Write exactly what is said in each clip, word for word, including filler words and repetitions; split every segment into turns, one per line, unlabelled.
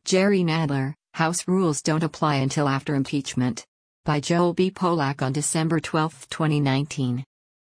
Jerry Nadler, House rules don't apply until after impeachment. By Joel B. Polak on December twelfth, twenty nineteen.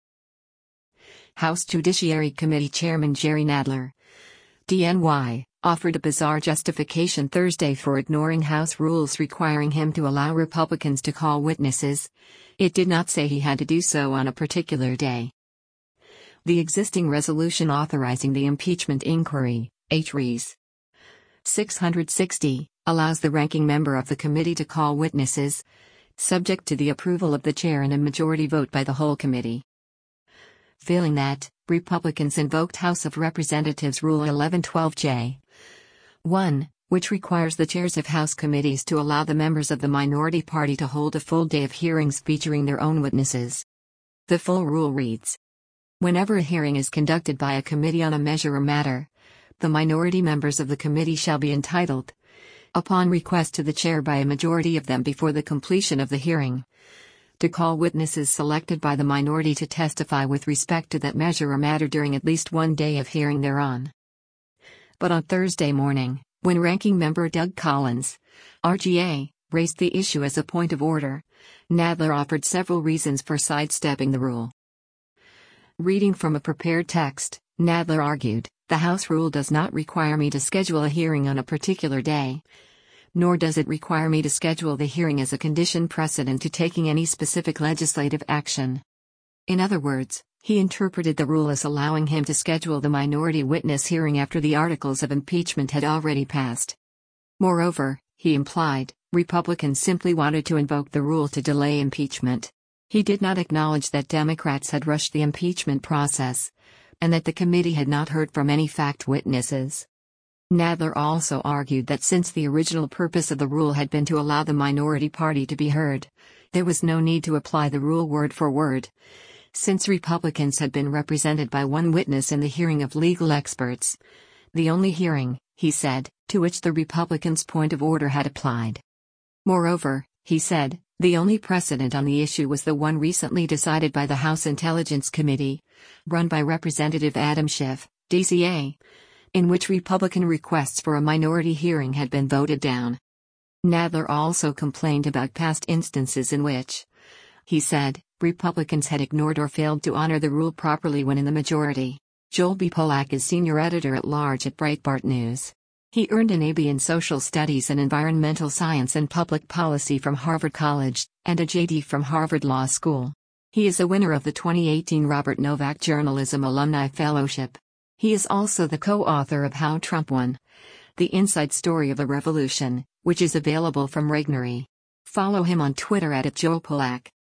House Judiciary Committee Chairman Jerry Nadler, D N Y, offered a bizarre justification Thursday for ignoring House rules requiring him to allow Republicans to call witnesses. It did not say he had to do so on a particular day. The existing resolution authorizing the impeachment inquiry, H R E S six sixty, allows the ranking member of the committee to call witnesses, subject to the approval of the chair and a majority vote by the whole committee. Failing that, Republicans invoked House of Representatives Rule eleven twelve J one, which requires the chairs of House committees to allow the members of the minority party to hold a full day of hearings featuring their own witnesses. The full rule reads: whenever a hearing is conducted by a committee on a measure or matter, the minority members of the committee shall be entitled, upon request to the chair by a majority of them before the completion of the hearing, to call witnesses selected by the minority to testify with respect to that measure or matter during at least one day of hearing thereon. But on Thursday morning, when Ranking Member Doug Collins, R G A, raised the issue as a point of order, Nadler offered several reasons for sidestepping the rule. Reading from a prepared text, Nadler argued, "The House rule does not require me to schedule a hearing on a particular day, nor does it require me to schedule the hearing as a condition precedent to taking any specific legislative action." In other words, he interpreted the rule as allowing him to schedule the minority witness hearing after the articles of impeachment had already passed. Moreover, he implied, Republicans simply wanted to invoke the rule to delay impeachment. He did not acknowledge that Democrats had rushed the impeachment process, and that the committee had not heard from any fact witnesses. Nadler also argued that since the original purpose of the rule had been to allow the minority party to be heard, there was no need to apply the rule word for word, since Republicans had been represented by one witness in the hearing of legal experts, the only hearing, he said, to which the Republicans' point of order had applied. Moreover, he said, the only precedent on the issue was the one recently decided by the House Intelligence Committee, run by Representative Adam Schiff, D C A, in which Republican requests for a minority hearing had been voted down. Nadler also complained about past instances in which, he said, Republicans had ignored or failed to honor the rule properly when in the majority. Joel B. Polak is senior editor-at-large at Breitbart News. He earned an A B in Social Studies and Environmental Science and Public Policy from Harvard College, and a J D from Harvard Law School. He is a winner of the twenty eighteen Robert Novak Journalism Alumni Fellowship. He is also the co-author of How Trump Won: The Inside Story of the Revolution, which is available from Regnery. Follow him on Twitter at Joel Polak.